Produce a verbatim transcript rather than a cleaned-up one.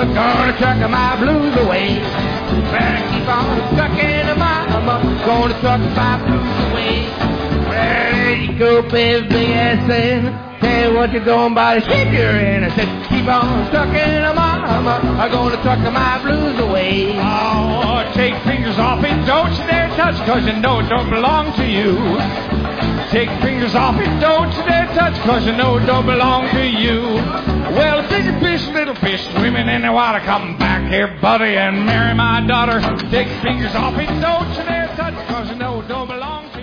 gonna truck my blues away. Better keep on trucking, mama, gonna truck my blues away. Well, there you go, baby, big ass thing. Tell you what you're going by, shake your hand. I said, keep on trucking, mama, I'm gonna truck my blues away. Oh, take fingers off it, don't you dare touch, cause you know it don't belong to you. Take fingers off it, don't you dare touch, cause you know it don't belong to you. Well, big fish, little fish, swimming in the water, come back here, buddy, and marry my daughter. Take fingers off it, don't you dare touch, cause you know it don't belong to you.